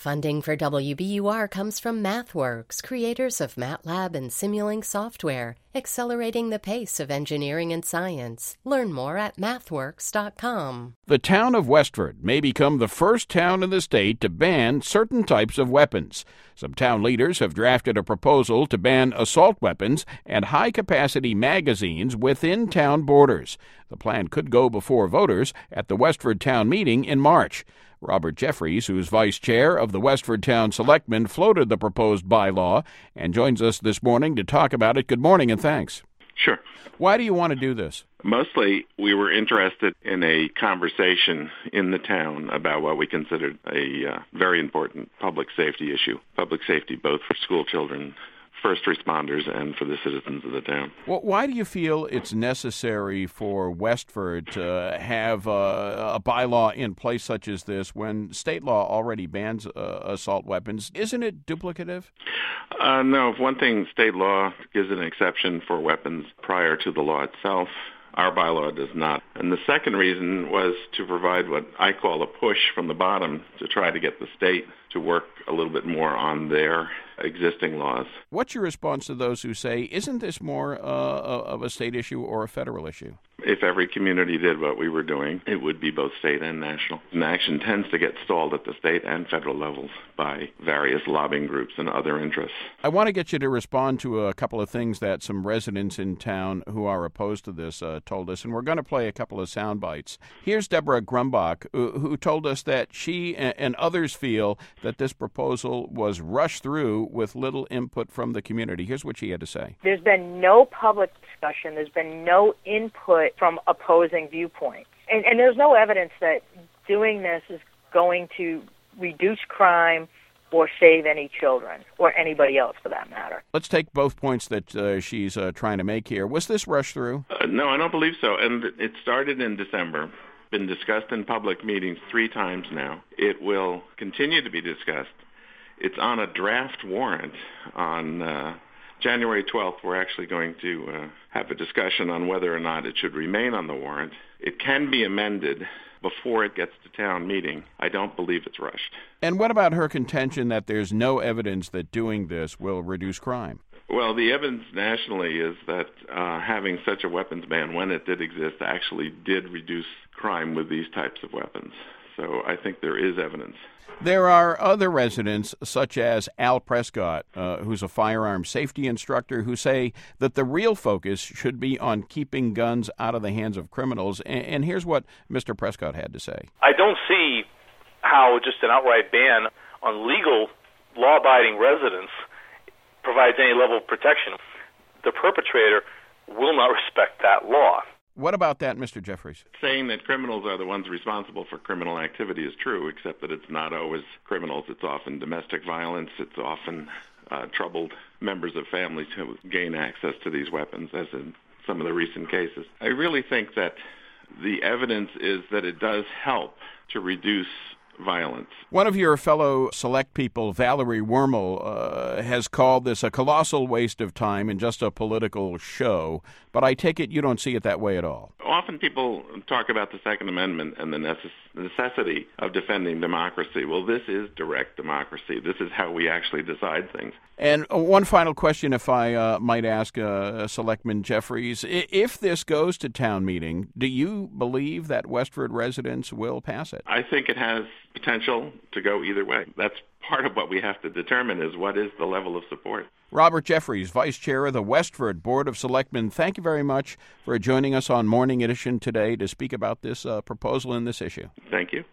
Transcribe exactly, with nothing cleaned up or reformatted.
Funding for W B U R comes from MathWorks, creators of MATLAB and Simulink software, accelerating the pace of engineering and science. Learn more at mathworks dot com. The town of Westford may become the first town in the state to ban certain types of weapons. Some town leaders have drafted a proposal to ban assault weapons and high-capacity magazines within town borders. The plan could go before voters at the Westford town meeting in March. Robert Jeffries, who's vice chair of the Westford Town Selectmen, floated the proposed bylaw and joins us this morning to talk about it. Good morning and thanks. Sure. Why do you want to do this? Mostly, we were interested in a conversation in the town about what we considered a uh, very important public safety issue. Public safety both for school children, first responders, and for the citizens of the town. Well, why do you feel it's necessary for Westford to have a, a bylaw in place such as this when state law already bans uh, assault weapons? Isn't it duplicative? Uh, no. One thing, state law gives an exception for weapons prior to the law itself. Our bylaw does not. And the second reason was to provide what I call a push from the bottom to try to get the state to work a little bit more on their existing laws. What's your response to those who say, isn't this more uh, of a state issue or a federal issue? If every community did what we were doing, it would be both state and national. And action tends to get stalled at the state and federal levels by various lobbying groups and other interests. I want to get you to respond to a couple of things that some residents in town who are opposed to this uh, told us, and we're going to play a couple of sound bites. Here's Deborah Grumbach, who, who told us that she and, and others feel that this proposal was rushed through with little input from the community. Here's what she had to say. There's been no public discussion. There's been no input from opposing viewpoints. And, and there's no evidence that doing this is going to reduce crime or save any children, or anybody else for that matter. Let's take both points that uh, she's uh, trying to make here. Was this rushed through? Uh, no, I don't believe so. And it started in December. Been discussed in public meetings three times now. It will continue to be discussed. It's on a draft warrant. On uh, January twelfth, we're actually going to uh, have a discussion on whether or not it should remain on the warrant. It can be amended before it gets to town meeting. I don't believe it's rushed. And what about her contention that there's no evidence that doing this will reduce crime? Well, the evidence nationally is that uh, having such a weapons ban, when it did exist, actually did reduce crime with these types of weapons. So I think there is evidence. There are other residents, such as Al Prescott, uh, who's a firearm safety instructor, who say that the real focus should be on keeping guns out of the hands of criminals. And, and here's what Mister Prescott had to say. I don't see how just an outright ban on legal, law-abiding residents provides any level of protection. The perpetrator will not respect that law. What about that, Mister Jeffries? Saying that criminals are the ones responsible for criminal activity is true, except that it's not always criminals. It's often domestic violence. It's often uh, troubled members of families who gain access to these weapons, as in some of the recent cases. I really think that the evidence is that it does help to reduce violence. One of your fellow select people, Valerie Wormel, uh, has called this a colossal waste of time and just a political show, but I take it you don't see it that way at all. Often people talk about the Second Amendment and the necess- necessity of defending democracy. Well, this is direct democracy. This is how we actually decide things. And one final question, if I uh, might ask uh, Selectman Jeffries. If this goes to town meeting, do you believe that Westford residents will pass it? I think it has potential to go either way. That's part of what we have to determine is what is the level of support. Robert Jeffries, Vice Chair of the Westford Board of Selectmen, thank you very much for joining us on Morning Edition today to speak about this uh, proposal and this issue. Thank you.